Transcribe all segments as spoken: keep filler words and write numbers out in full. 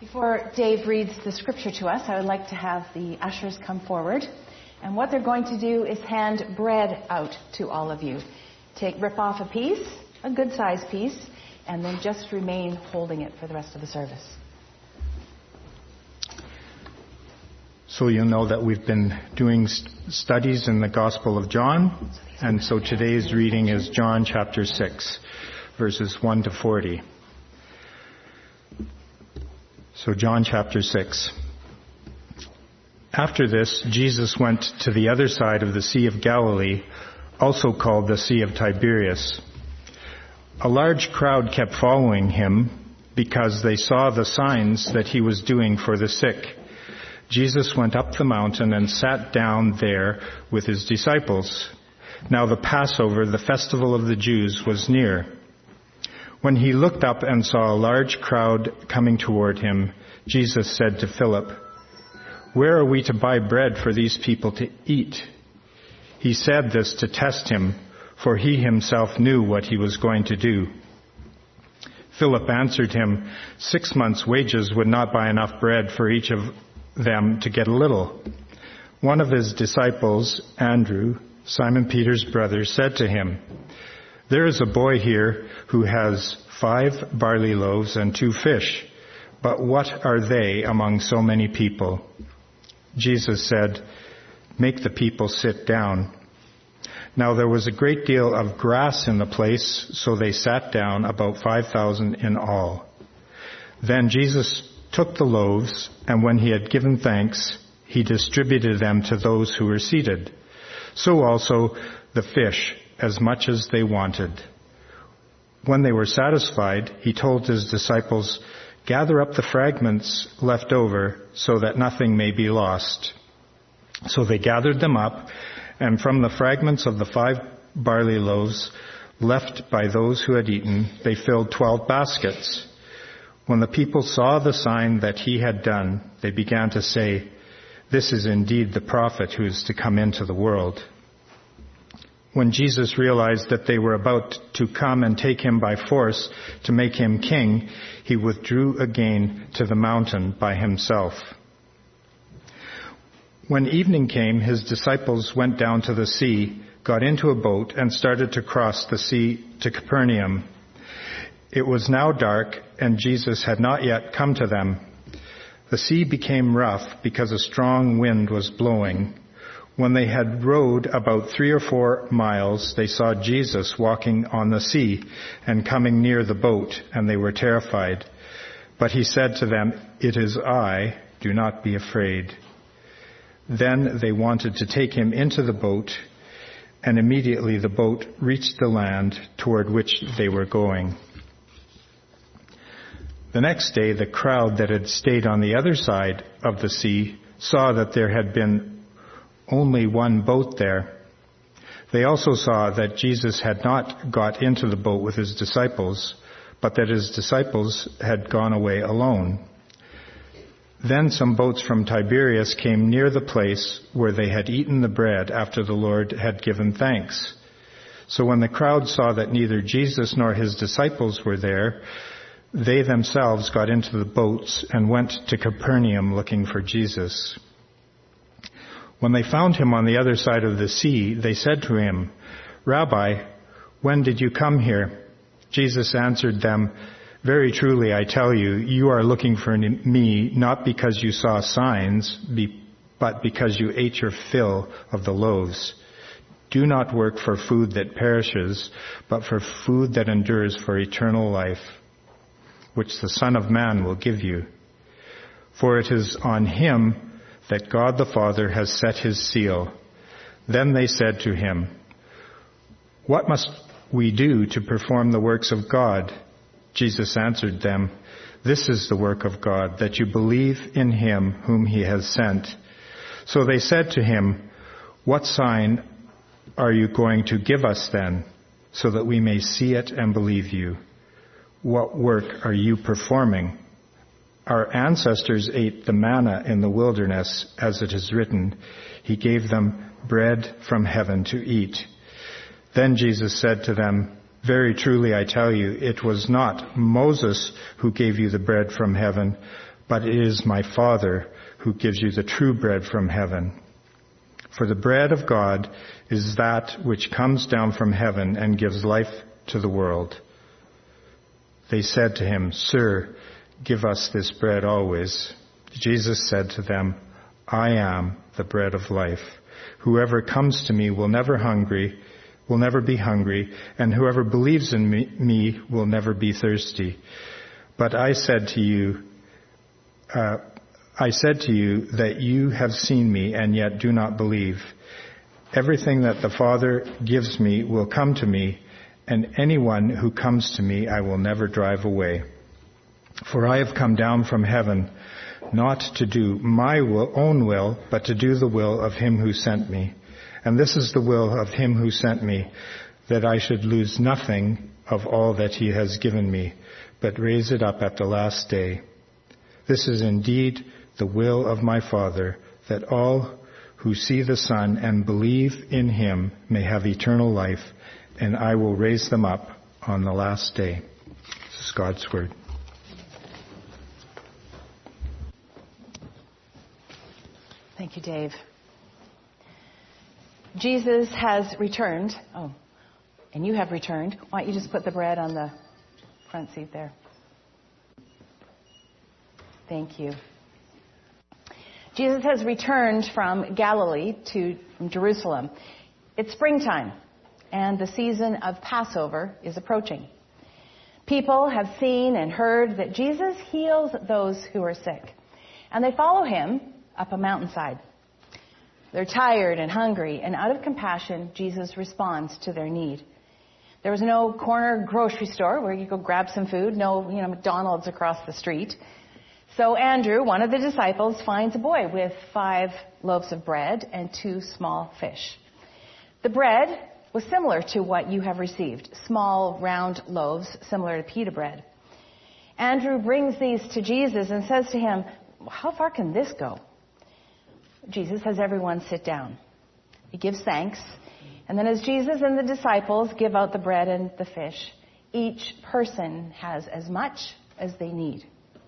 Before Dave reads the scripture to us, I would like to have the ushers come forward. And what they're going to do is hand bread out to all of you. Take, rip off a piece, a good-sized piece, and then just remain holding it for the rest of the service. So you know that we've been doing st- studies in the Gospel of John, and so today's reading is John chapter six, verses one to forty. So John chapter six. After this, Jesus went to the other side of the Sea of Galilee, also called the Sea of Tiberias. A large crowd kept following him because they saw the signs that he was doing for the sick. Jesus went up the mountain and sat down there with his disciples. Now the Passover, the festival of the Jews, was near. When he looked up and saw a large crowd coming toward him, Jesus said to Philip, "Where are we to buy bread for these people to eat?" He said this to test him, for he himself knew what he was going to do. Philip answered him, "Six months' wages would not buy enough bread for each of them to get a little." One of his disciples, Andrew, Simon Peter's brother, said to him, "There is a boy here who has five barley loaves and two fish, but what are they among so many people?" Jesus said, "Make the people sit down." Now there was a great deal of grass in the place, so they sat down, about five thousand in all. Then Jesus took the loaves, and when he had given thanks, he distributed them to those who were seated. So also the fish, as much as they wanted. When they were satisfied, he told his disciples, "Gather up the fragments left over, so that nothing may be lost." So they gathered them up, and from the fragments of the five barley loaves left by those who had eaten, they filled twelve baskets. When the people saw the sign that he had done, they began to say, "This is indeed the prophet who is to come into the world." When Jesus realized that they were about to come and take him by force to make him king, he withdrew again to the mountain by himself. When evening came, his disciples went down to the sea, got into a boat, and started to cross the sea to Capernaum. It was now dark, and Jesus had not yet come to them. The sea became rough because a strong wind was blowing. When they had rowed about three or four miles, they saw Jesus walking on the sea and coming near the boat, and they were terrified. But he said to them, "It is I, do not be afraid." Then they wanted to take him into the boat, and immediately the boat reached the land toward which they were going. The next day, the crowd that had stayed on the other side of the sea saw that there had been only one boat there. They also saw that Jesus had not got into the boat with his disciples, but that his disciples had gone away alone. Then some boats from Tiberias came near the place where they had eaten the bread after the Lord had given thanks. So when the crowd saw that neither Jesus nor his disciples were there, they themselves got into the boats and went to Capernaum looking for Jesus. When they found him on the other side of the sea, they said to him, "Rabbi, when did you come here?" Jesus answered them, "Very truly I tell you, you are looking for me not because you saw signs, but because you ate your fill of the loaves. Do not work for food that perishes, but for food that endures for eternal life, which the Son of Man will give you. For it is on him that God the Father has set his seal." Then they said to him, "What must we do to perform the works of God?" Jesus answered them, "This is the work of God, that you believe in him whom he has sent." So they said to him, "What sign are you going to give us then, so that we may see it and believe you? What work are you performing? Our ancestors ate the manna in the wilderness, as it is written, 'He gave them bread from heaven to eat.'" Then Jesus said to them, "Very truly I tell you, it was not Moses who gave you the bread from heaven, but it is my Father who gives you the true bread from heaven. For the bread of God is that which comes down from heaven and gives life to the world." They said to him, "Sir, give us this bread always." Jesus said to them, "I am the bread of life. Whoever comes to me will never hungry, will never be hungry, and whoever believes in me, me will never be thirsty. But I said to you, uh, I said to you that you have seen me and yet do not believe. Everything that the Father gives me will come to me, and anyone who comes to me I will never drive away. For I have come down from heaven not to do my will, own will, but to do the will of him who sent me. And this is the will of him who sent me, that I should lose nothing of all that he has given me, but raise it up at the last day. This is indeed the will of my Father, that all who see the Son and believe in him may have eternal life, and I will raise them up on the last day." This is God's word. Thank you, Dave. Jesus has returned. Oh, and you have returned. Why don't you just put the bread on the front seat there? Thank you. Jesus has returned from Galilee to from Jerusalem. It's springtime, and the season of Passover is approaching. People have seen and heard that Jesus heals those who are sick, and they follow him up a mountainside. They're tired and hungry, and out of compassion, Jesus responds to their need. There was no corner grocery store where you go grab some food, no, you know, McDonald's across the street. So Andrew, one of the disciples, finds a boy with five loaves of bread and two small fish. The bread was similar to what you have received, small round loaves similar to pita bread. Andrew brings these to Jesus and says to him, "How far can this go?" Jesus has everyone sit down. He gives thanks, and then as Jesus and the disciples give out the bread and the fish, each person has as much as they need.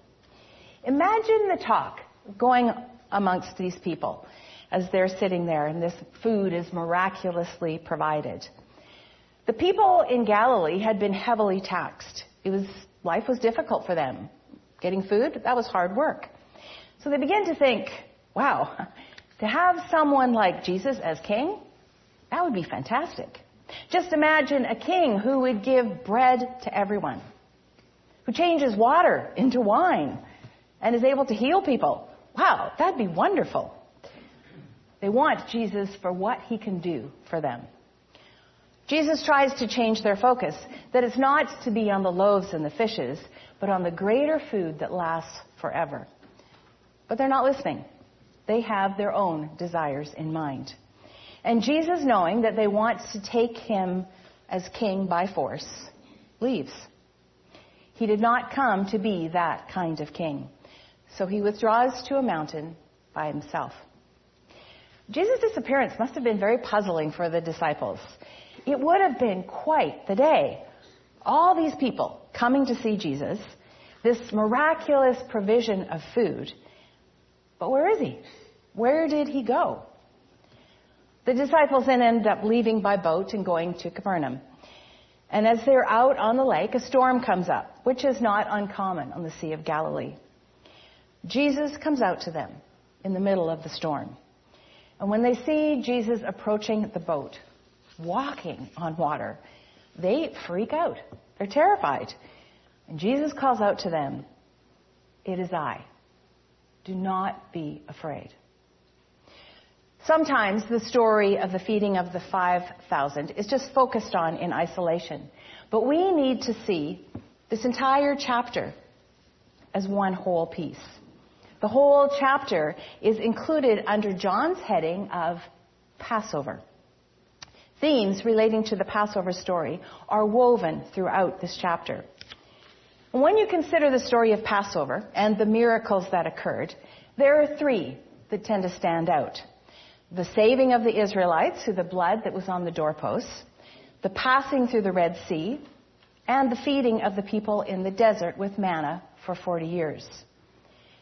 Imagine the talk going amongst these people as they're sitting there and this food is miraculously provided. The people in Galilee had been heavily taxed. It was, life was difficult for them. Getting food, that was hard work. So they began to think, wow, to have someone like Jesus as king, that would be fantastic. Just imagine a king who would give bread to everyone, who changes water into wine and is able to heal people. Wow, that'd be wonderful. They want Jesus for what he can do for them. Jesus tries to change their focus, that it's not to be on the loaves and the fishes, but on the greater food that lasts forever. But they're not listening. They have their own desires in mind. And Jesus, knowing that they want to take him as king by force, leaves. He did not come to be that kind of king. So he withdraws to a mountain by himself. Jesus' disappearance must have been very puzzling for the disciples. It would have been quite the day. All these people coming to see Jesus, this miraculous provision of food. But where is he? Where did he go? The disciples then end up leaving by boat and going to Capernaum. And as they're out on the lake, a storm comes up, which is not uncommon on the Sea of Galilee. Jesus comes out to them in the middle of the storm. And when they see Jesus approaching the boat, walking on water, they freak out. They're terrified. And Jesus calls out to them, "It is I. Do not be afraid." Sometimes the story of the feeding of the five thousand is just focused on in isolation. But we need to see this entire chapter as one whole piece. The whole chapter is included under John's heading of Passover. Themes relating to the Passover story are woven throughout this chapter. And when you consider the story of Passover and the miracles that occurred, there are three that tend to stand out. The saving of the Israelites through the blood that was on the doorposts, the passing through the Red Sea, and the feeding of the people in the desert with manna for forty years.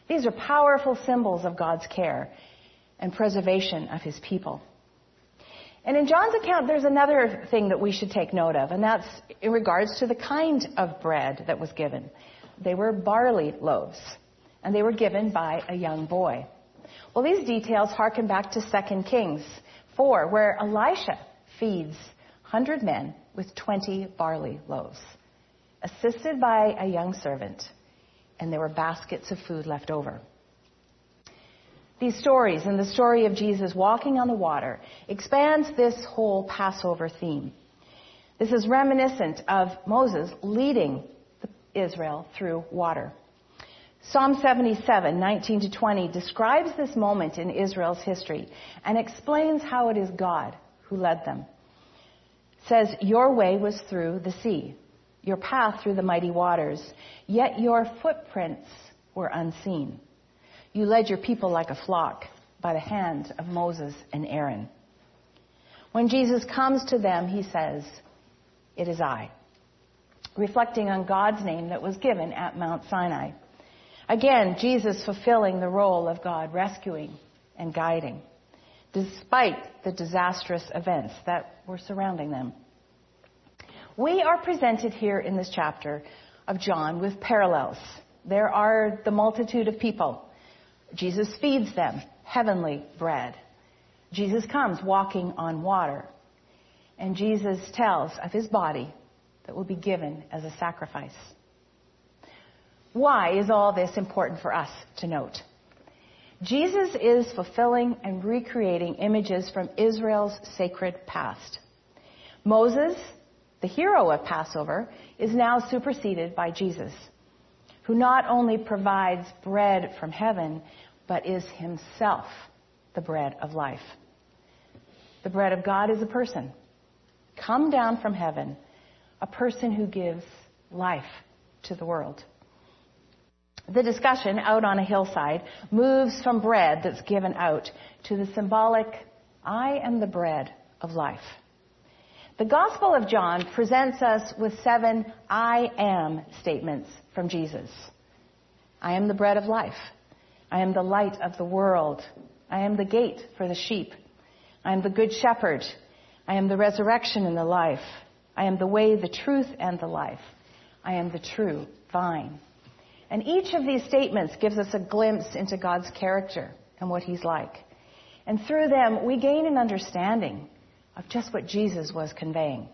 These are powerful symbols of God's care and preservation of his people. And in John's account, there's another thing that we should take note of, and that's in regards to the kind of bread that was given. They were barley loaves, and they were given by a young boy. Well, these details harken back to Second Kings four, where Elisha feeds one hundred men with twenty barley loaves, assisted by a young servant, and there were baskets of food left over. These stories and the story of Jesus walking on the water expands this whole Passover theme. This is reminiscent of Moses leading Israel through water. Psalm seventy-seven, nineteen to twenty describes this moment in Israel's history and explains how it is God who led them. It says, "Your way was through the sea, your path through the mighty waters, yet your footprints were unseen. You led your people like a flock by the hand of Moses and Aaron." When Jesus comes to them, he says, "It is I," reflecting on God's name that was given at Mount Sinai. Again, Jesus fulfilling the role of God rescuing and guiding, despite the disastrous events that were surrounding them. We are presented here in this chapter of John with parallels. There are the multitude of people. Jesus feeds them heavenly bread. Jesus comes walking on water. And Jesus tells of his body that will be given as a sacrifice. Why is all this important for us to note? Jesus is fulfilling and recreating images from Israel's sacred past. Moses, the hero of Passover, is now superseded by Jesus, who not only provides bread from heaven, but is himself the bread of life. The bread of God is a person, come down from heaven, a person who gives life to the world. The discussion out on a hillside moves from bread that's given out to the symbolic, "I am the bread of life." The Gospel of John presents us with seven I am statements from Jesus. I am the bread of life. I am the light of the world. I am the gate for the sheep. I am the good shepherd. I am the resurrection and the life. I am the way, the truth, and the life. I am the true vine. And each of these statements gives us a glimpse into God's character and what he's like. And through them, we gain an understanding of just what Jesus was conveying.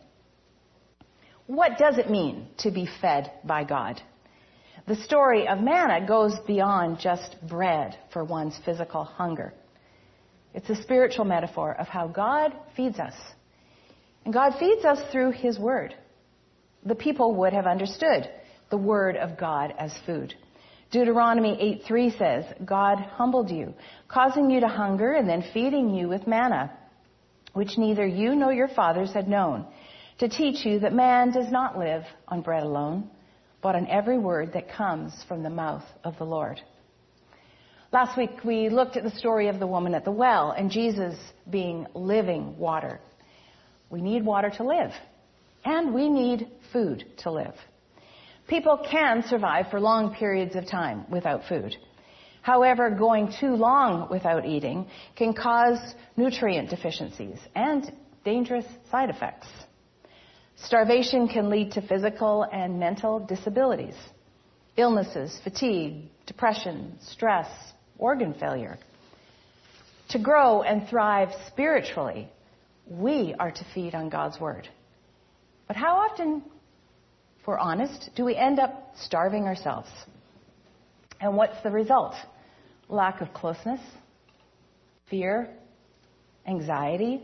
What does it mean to be fed by God? The story of manna goes beyond just bread for one's physical hunger. It's a spiritual metaphor of how God feeds us. And God feeds us through his word. The people would have understood the word of God as food. Deuteronomy eight three says, "God humbled you, causing you to hunger and then feeding you with manna, which neither you nor your fathers had known, to teach you that man does not live on bread alone, but on every word that comes from the mouth of the Lord." Last week we looked at the story of the woman at the well and Jesus being living water. We need water to live, and we need food to live. People can survive for long periods of time without food. However, going too long without eating can cause nutrient deficiencies and dangerous side effects. Starvation can lead to physical and mental disabilities, illnesses, fatigue, depression, stress, organ failure. To grow and thrive spiritually, we are to feed on God's word. But how often, if we're honest, do we end up starving ourselves? And what's the result? Lack of closeness, fear, anxiety,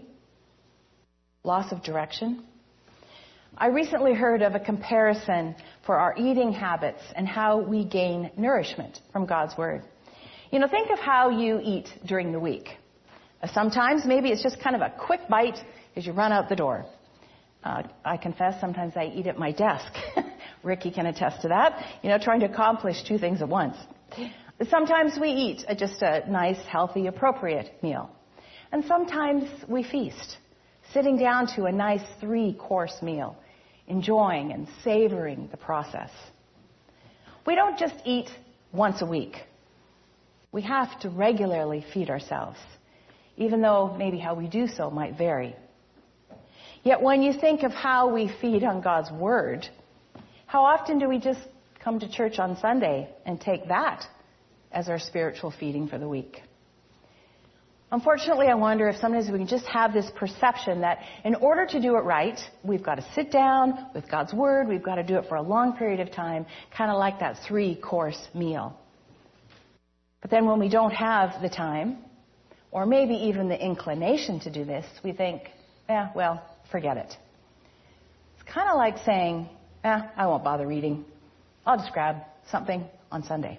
loss of direction. I recently heard of a comparison for our eating habits and how we gain nourishment from God's word. You know, think of how you eat during the week. Sometimes maybe it's just kind of a quick bite as you run out the door. Uh, I confess sometimes I eat at my desk. Ricky can attest to that. You know, trying to accomplish two things at once. Sometimes we eat a, just a nice, healthy, appropriate meal. And sometimes we feast, sitting down to a nice three-course meal, enjoying and savoring the process. We don't just eat once a week. We have to regularly feed ourselves, even though maybe how we do so might vary. Yet when you think of how we feed on God's Word, how often do we just come to church on Sunday and take that as our spiritual feeding for the week? Unfortunately, I wonder if sometimes we can just have this perception that in order to do it right, we've got to sit down with God's Word, we've got to do it for a long period of time, kind of like that three-course meal. But then when we don't have the time, or maybe even the inclination to do this, we think, eh, well, forget it. It's kind of like saying, eh, I won't bother reading. I'll just grab something on Sunday.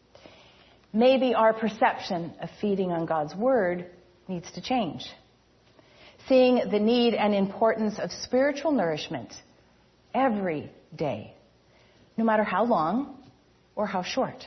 Maybe our perception of feeding on God's Word needs to change. Seeing the need and importance of spiritual nourishment every day, no matter how long or how short.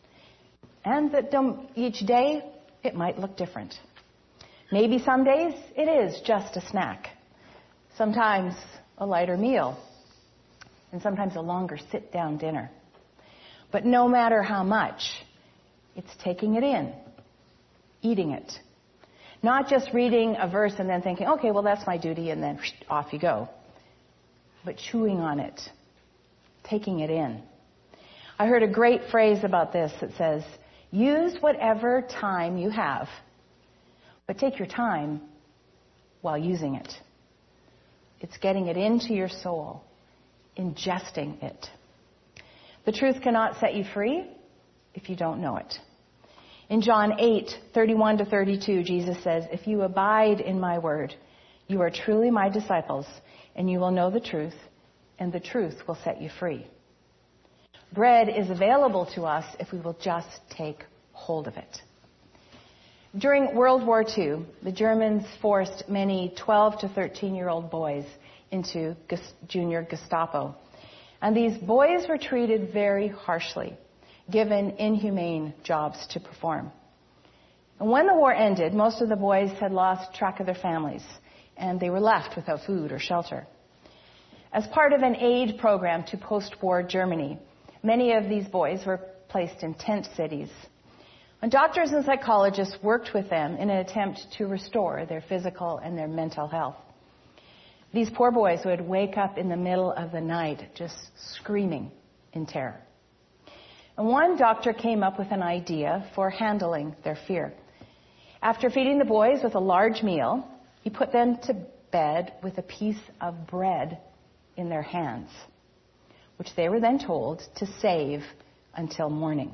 And that each day, it might look different. Maybe some days it is just a snack. Sometimes a lighter meal. And sometimes a longer sit-down dinner. But no matter how much, it's taking it in, eating it. Not just reading a verse and then thinking, okay, well, that's my duty, and then off you go. But chewing on it, taking it in. I heard a great phrase about this that says, use whatever time you have, but take your time while using it. It's getting it into your soul, ingesting it. The truth cannot set you free if you don't know it. In John eight, thirty-one to thirty-two, Jesus says, if you abide in my word, you are truly my disciples, and you will know the truth, and the truth will set you free. Bread is available to us if we will just take hold of it. During World War Two, the Germans forced many twelve to thirteen-year-old boys into junior Gestapo. And these boys were treated very harshly, given inhumane jobs to perform. And when the war ended, most of the boys had lost track of their families, and they were left without food or shelter. As part of an aid program to post-war Germany, many of these boys were placed in tent cities. And doctors and psychologists worked with them in an attempt to restore their physical and their mental health. These poor boys would wake up in the middle of the night just screaming in terror. And one doctor came up with an idea for handling their fear. After feeding the boys with a large meal, he put them to bed with a piece of bread in their hands, which they were then told to save until morning.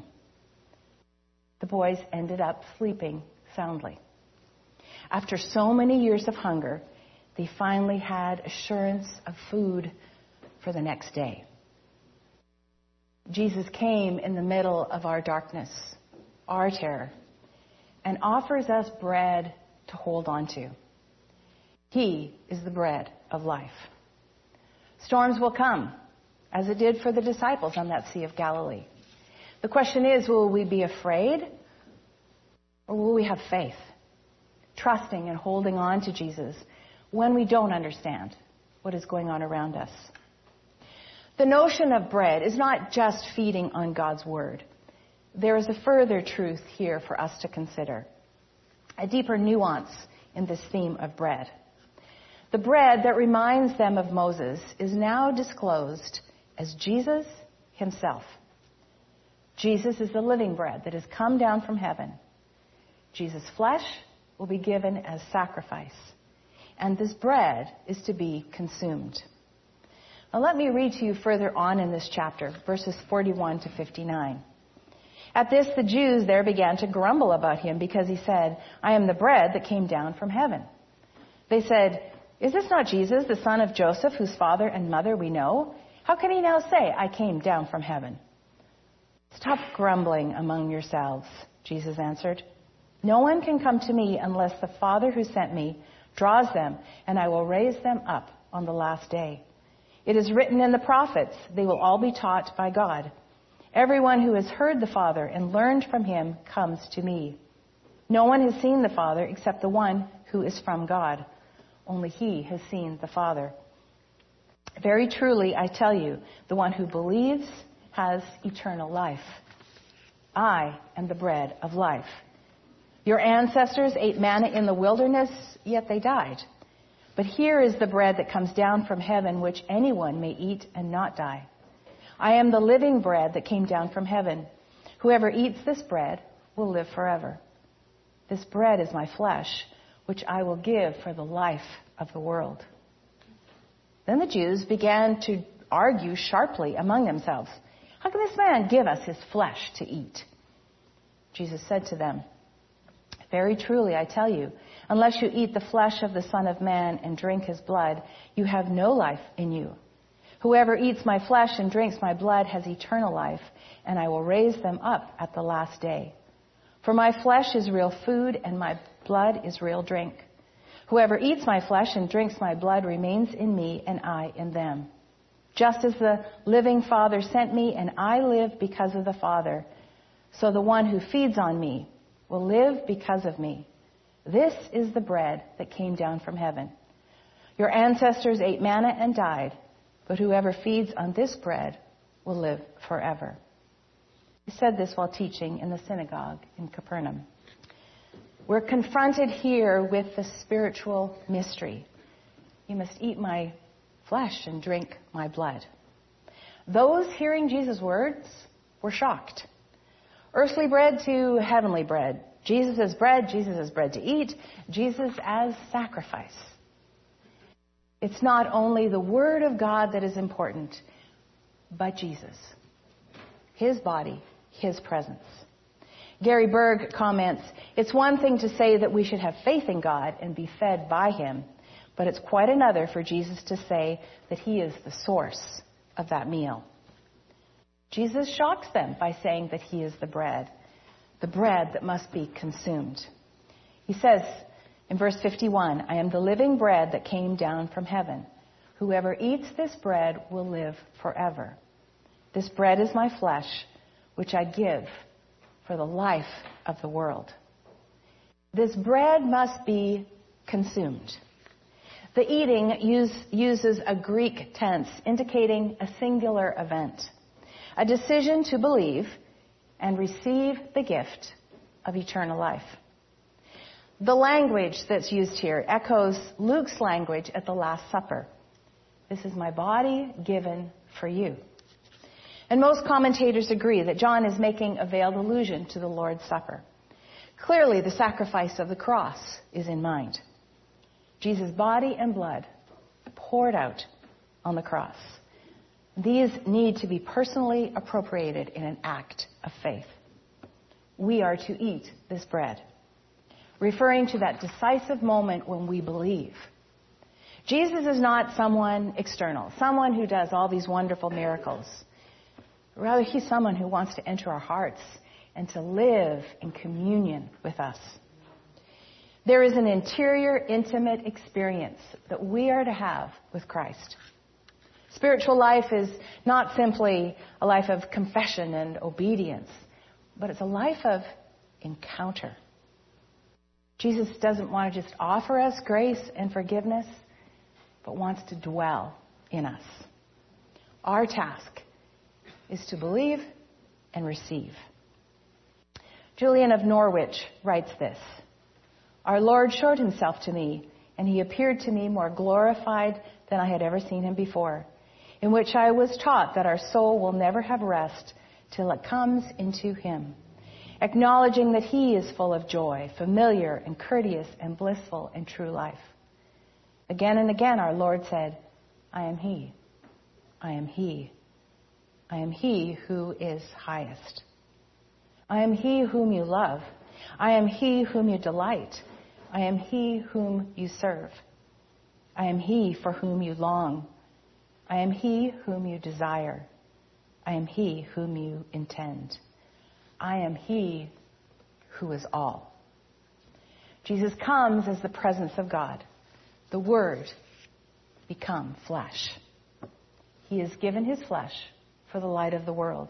The boys ended up sleeping soundly. After so many years of hunger, they finally had assurance of food for the next day. Jesus came in the middle of our darkness, our terror, and offers us bread to hold on to. He is the bread of life. Storms will come, as it did for the disciples on that Sea of Galilee. The question is, will we be afraid or will we have faith, trusting and holding on to Jesus when we don't understand what is going on around us? The notion of bread is not just feeding on God's Word. There is a further truth here for us to consider, a deeper nuance in this theme of bread. The bread that reminds them of Moses is now disclosed as Jesus himself. Jesus is the living bread that has come down from heaven. Jesus' flesh will be given as sacrifice, and this bread is to be consumed. Now let me read to you further on in this chapter, verses forty-one to fifty-nine. At this, the Jews there began to grumble about him because he said, I am the bread that came down from heaven. They said, is this not Jesus, the son of Joseph, whose father and mother we know? How can he now say, I came down from heaven? Stop grumbling among yourselves, Jesus answered. No one can come to me unless the Father who sent me draws them, and I will raise them up on the last day. It is written in the prophets, they will all be taught by God. Everyone who has heard the Father and learned from him comes to me. No one has seen the Father except the one who is from God. Only he has seen the Father. Very truly, I tell you, the one who believes has eternal life. I am the bread of life. Your ancestors ate manna in the wilderness, yet they died. But here is the bread that comes down from heaven, which anyone may eat and not die. I am the living bread that came down from heaven. Whoever eats this bread will live forever. This bread is my flesh, which I will give for the life of the world. Then the Jews began to argue sharply among themselves. How can this man give us his flesh to eat? Jesus said to them, very truly, I tell you, unless you eat the flesh of the Son of Man and drink his blood, you have no life in you. Whoever eats my flesh and drinks my blood has eternal life, and I will raise them up at the last day. For my flesh is real food, and my blood is real drink. Whoever eats my flesh and drinks my blood remains in me, and I in them. Just as the living Father sent me, and I live because of the Father, so the one who feeds on me will live because of me. This is the bread that came down from heaven. Your ancestors ate manna and died, but whoever feeds on this bread will live forever. He said this while teaching in the synagogue in Capernaum. We're confronted here with the spiritual mystery. You must eat my flesh and drink my blood. Those hearing Jesus' words were shocked. Earthly bread to heavenly bread. Jesus as bread, Jesus as bread to eat, Jesus as sacrifice. It's not only the Word of God that is important, but Jesus. His body, His presence. Gary Berg comments, it's one thing to say that we should have faith in God and be fed by Him, but it's quite another for Jesus to say that He is the source of that meal. Jesus shocks them by saying that He is the bread, the bread that must be consumed. He says in verse fifty-one, I am the living bread that came down from heaven. Whoever eats this bread will live forever. This bread is my flesh, which I give for the life of the world. This bread must be consumed. The eating use, uses a Greek tense indicating a singular event, a decision to believe and receive the gift of eternal life. The language that's used here echoes Luke's language at the Last Supper. This is my body given for you. And most commentators agree that John is making a veiled allusion to the Lord's Supper. Clearly, the sacrifice of the cross is in mind. Jesus' body and blood poured out on the cross. These need to be personally appropriated in an act of faith. We are to eat this bread, referring to that decisive moment when we believe. Jesus is not someone external, someone who does all these wonderful miracles. Rather, He's someone who wants to enter our hearts and to live in communion with us. There is an interior, intimate experience that we are to have with Christ. Spiritual life is not simply a life of confession and obedience, but it's a life of encounter. Jesus doesn't want to just offer us grace and forgiveness, but wants to dwell in us. Our task is to believe and receive. Julian of Norwich writes this, Our Lord showed Himself to me, and He appeared to me more glorified than I had ever seen Him before, in which I was taught that our soul will never have rest till it comes into Him, acknowledging that He is full of joy, familiar and courteous and blissful and true life. Again and again our Lord said, I am He, I am He, I am He who is highest. I am He whom you love. I am He whom you delight. I am He whom you serve. I am He for whom you long. I am He whom you desire. I am He whom you intend. I am He who is all. Jesus comes as the presence of God, the Word become flesh. He has given His flesh for the light of the world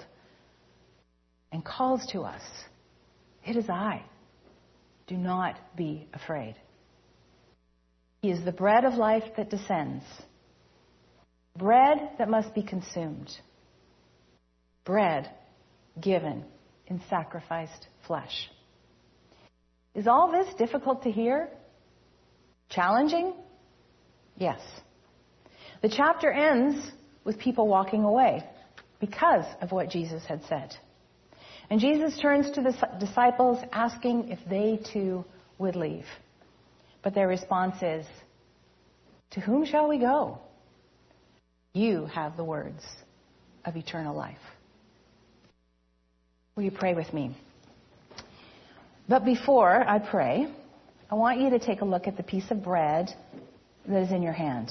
and calls to us, it is I. Do not be afraid. He is the bread of life that descends, bread that must be consumed, bread given in sacrificed flesh. Is all this difficult to hear? Challenging? Yes. The chapter ends with people walking away because of what Jesus had said. And Jesus turns to the disciples asking if they too would leave. But their response is, "To whom shall we go? You have the words of eternal life." Will you pray with me? But before I pray, I want you to take a look at the piece of bread that is in your hand.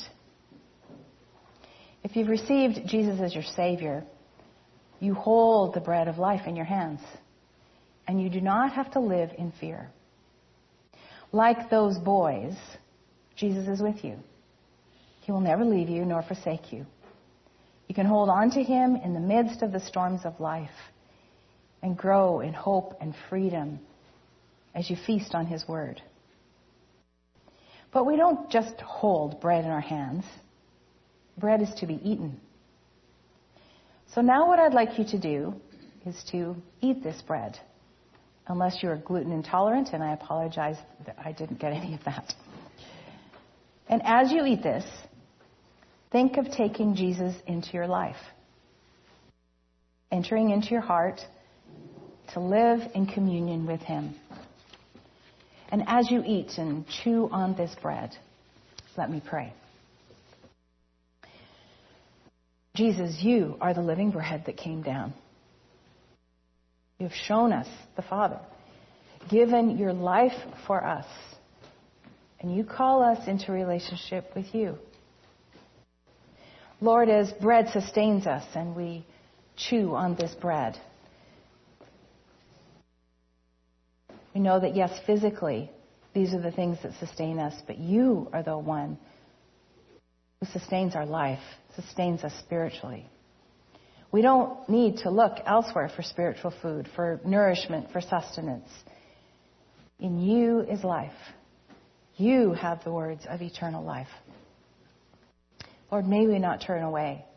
If you've received Jesus as your Savior, you hold the bread of life in your hands, and you do not have to live in fear. Like those boys, Jesus is with you. He will never leave you nor forsake you. You can hold on to Him in the midst of the storms of life and grow in hope and freedom as you feast on His Word. But we don't just hold bread in our hands. Bread is to be eaten. So now what I'd like you to do is to eat this bread. Unless you're gluten intolerant, and I apologize that I didn't get any of that. And as you eat this, think of taking Jesus into your life, entering into your heart to live in communion with Him. And as you eat and chew on this bread, let me pray. Jesus, you are the living bread that came down. You have shown us the Father, given your life for us, and you call us into relationship with you. Lord, as bread sustains us and we chew on this bread, we know that, yes, physically, these are the things that sustain us, but you are the one who sustains our life, sustains us spiritually. We don't need to look elsewhere for spiritual food, for nourishment, for sustenance. In you is life. You have the words of eternal life. Lord, may we not turn away,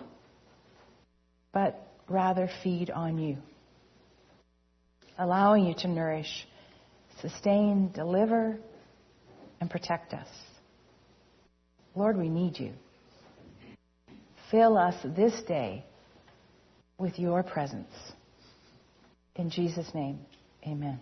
but rather feed on you, allowing you to nourish, sustain, deliver, and protect us. Lord, we need you. Fill us this day with your presence. In Jesus' name, amen.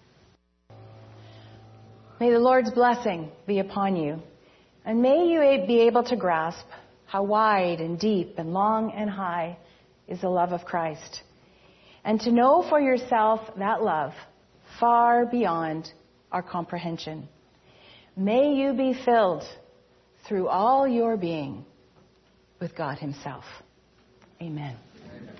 May the Lord's blessing be upon you, and may you be able to grasp how wide and deep and long and high is the love of Christ, and to know for yourself that love far beyond our comprehension. May you be filled through all your being with God Himself. Amen.